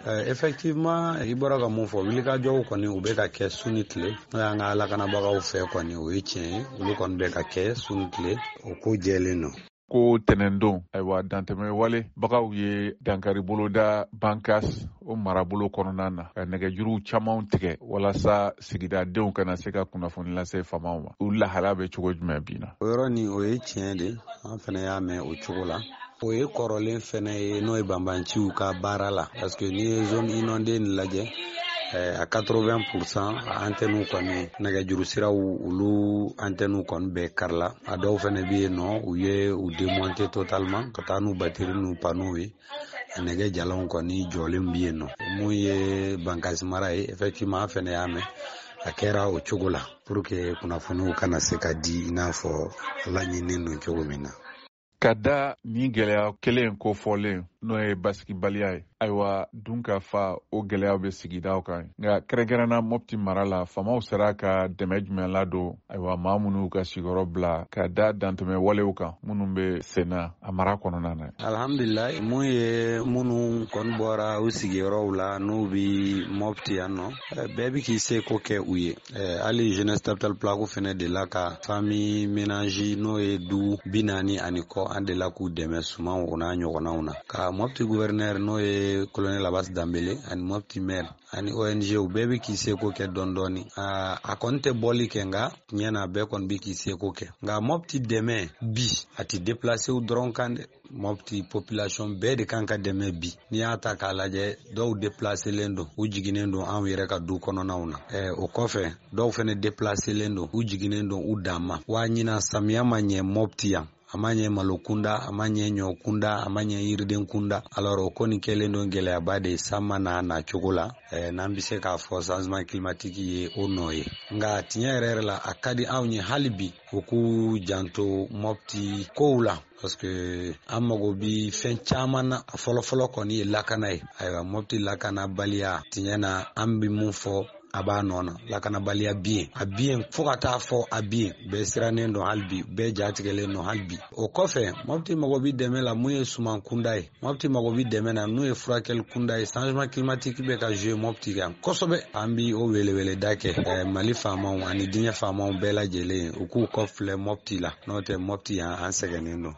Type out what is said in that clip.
Effectivement i bɔra ka mun fɔ wulikajɔw kɔni u bɛ ka kɛ su ni tile n'o y'an ka lakanabagaw fɛ kɔni o ye tiɲɛ ye olu kɔni bɛ ka kɛ su ni tile o ko jɛlen don. Ko tɛnɛndon ayiwa dantɛmɛ wale bagaw ye dankari boloda bankas o marabolo kɔnɔna na ka nɛgɛjuruw camanw tigɛ walasa sigidadenw kana se ka kunnafoni lase famaw ma. U lahala bɛ cogo jumɛn bi na? O yɔrɔ nin o ye tiɲɛ de an fana y'a mɛn o cogo la. O ye kɔrɔlen fɛnɛ ye n'o ye banbanciw ka baara la parce que ni ye zone inondée nin lajɛ à 80% antenne kɔni nɛgɛjuru siraw olu antenne kɔni bɛɛ karila a dɔw fɛnɛ bɛ yen nɔ u ye u démonter totalement ka taa n'u batterie n'u panneaux ye nɛgɛ jalanw kɔni jɔlen bɛ yen nɔ mun ye Bankasi mara ye effectivement an fɛnɛ y'a mɛn a kɛra o cogo la pour que kunnafoniw kana se ka di i n'a fɔ laɲininen don cogo min na. Ka da ni gɛlɛya kelen kofɔlen n'o ye basigibaliya ye ayiwa dun ka fa o gɛlɛyaw bɛ sigidaw kan nka kɛrɛnkɛrɛnna Mopti mara la famaw sera ka dɛmɛ jumɛn ladon ayiwa maa minnu ka sigiyɔrɔ bila ka da dantɛmɛ walew kan minnu bɛ senna a mara kɔnɔna na. Alhamdulillah mun ye minnu kɔni bɔra u sigiyɔrɔw la n'u bɛ Mopti yan nɔ bɛɛ bɛ k'i se ko kɛ u ye hali jeunesse capital plateau fɛnɛ de la ka famille ménage n'o ye du 40 ani kɔ an de la k'u dɛmɛ sumanw o n'a ɲɔgɔnnaw na ka Mopti gouverneur n'o ye colonel Abbas Dambele ani Mopti maire ani ONG u bɛɛ bɛ k'i seko kɛ dɔɔni a kɔni tɛ bɔli kɛ nka tiɲɛ na bɛɛ kɔni bɛ k'i seko kɛ nka Mopti dɛmɛ bi a tɛ déplacer dɔrɔn kan dɛ Mopti population bɛɛ de kan ka dɛmɛ bi n'i y'a ta k'a lajɛ dɔw déplacelen don u jiginnen don anw yɛrɛ ka du kɔnɔnaw na o kɔfɛ dɔw fɛnɛ déplacelen don u jiginnen don u dan ma wa ɲina samiya ma ɲɛ Mopti yan a ma ɲɛ malo kunda a ma ɲɛ ɲɔ kunda a ma ɲɛ yiriden kunda alors o kɔni kɛlen don gɛlɛyaba de san ma na cogo la n'an bɛ se k'a fɔ changement climatique ye o nɔ ye nka tiɲɛ yɛrɛ la a ka di anw ye hali bi u k'u janto Mopti kow la parce que an mago bi fɛn caman na a fɔlɔfɔlɔ kɔni ye lakana ye ayiwa Mopti lakanabaliya tiɲɛ na an bɛ mun fɔ a b'a nɔ na lakanabaliya bien a bien fo ka taa fɔ a bien bɛɛ sirannen don hali bi bɛɛ jatigɛlen don hali bi o kɔfɛ Mopti mago bi dɛmɛ la mun ye suman kunda ye Mopti mago bi dɛmɛ na n'o ye furakɛli kunda ye changement climatique bɛ ka jouer Mopti kan kosɛbɛ an bi o weleweleda kɛ Mali faamaw ani diɲɛ faamaw bɛɛ lajɛlen u k'u kɔfilɛ Mopti la n'o tɛ Mopti an sɛgɛnnen don.